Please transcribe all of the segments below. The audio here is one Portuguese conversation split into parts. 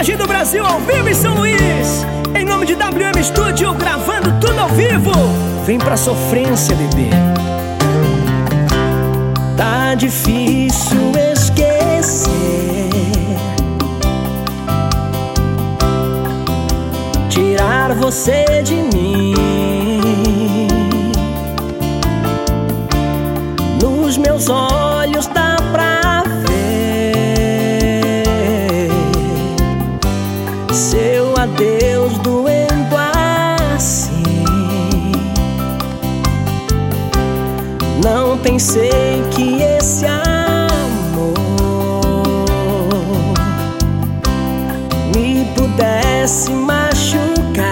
Imagem do Brasil ao vivo em São Luís. Em nome de WM Studio, gravando tudo ao vivo. Vem pra sofrência, bebê. Tá difícil esquecer tirar você de mim. Nos meus olhos dá pra ver seu adeus doendo assim. Não pensei que esse amor me pudesse machucar,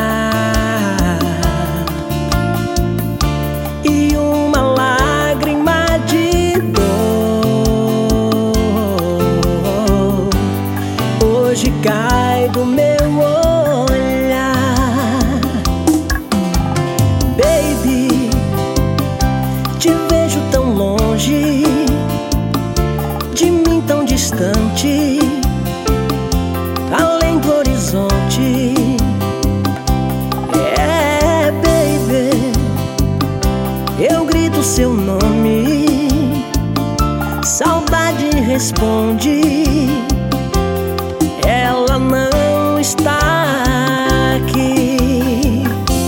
e uma lágrima de dor hoje cai do meu olhar. Baby, te vejo tão longe de mim, tão distante, além do horizonte. É, baby, eu grito seu nome, saudade responde, ela não está aqui.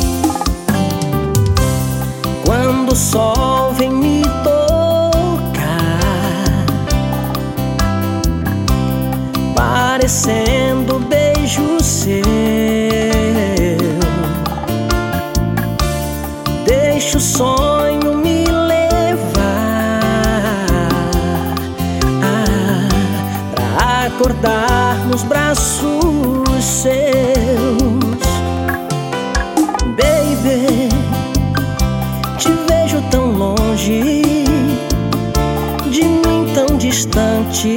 Quando o sol vem me tocar, parecendo beijo seu, deixa o sonho me levar pra acordar nos braços seus. Baby, te vejo tão longe de mim, tão distante,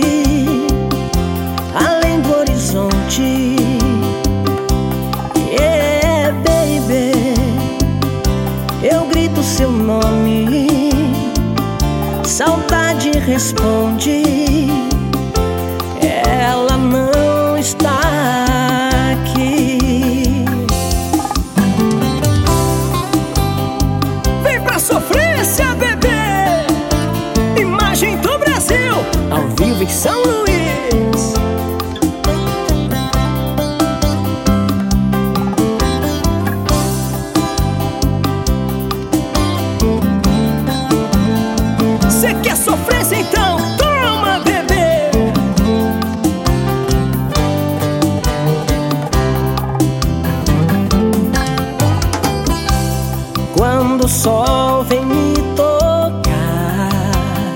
além do horizonte. Yeah, baby, eu grito seu nome, saudade responde, ela não está aqui. Vem pra sofrência, bebê. Imagem do Brasil ao vivo em São Luís. Você quer sofrência, então toma, bebê. Quando o sol vem me tocar,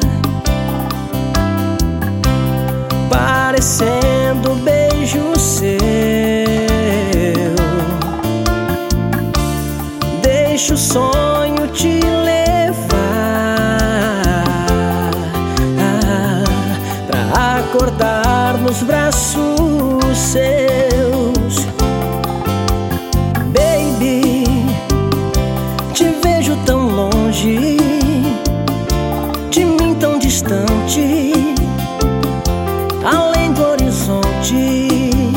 parecendo beijo seu, deixa o sonho te levar pra acordar nos braços seus. Baby, te vejo tão longe de mim, tão distante, além do horizonte.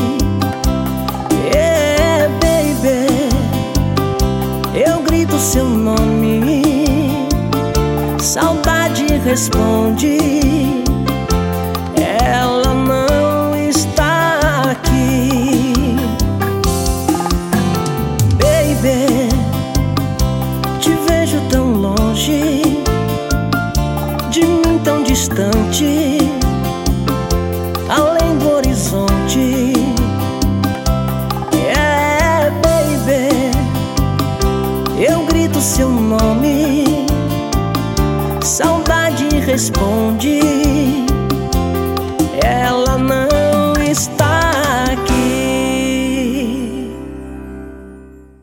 Yeah, baby, eu grito seu nome, saudade responde, ela não está aqui. Baby, te vejo tão longe de mim, tão distante, além do horizonte. Yeah, baby, eu grito seu nome, saudade responde, ela não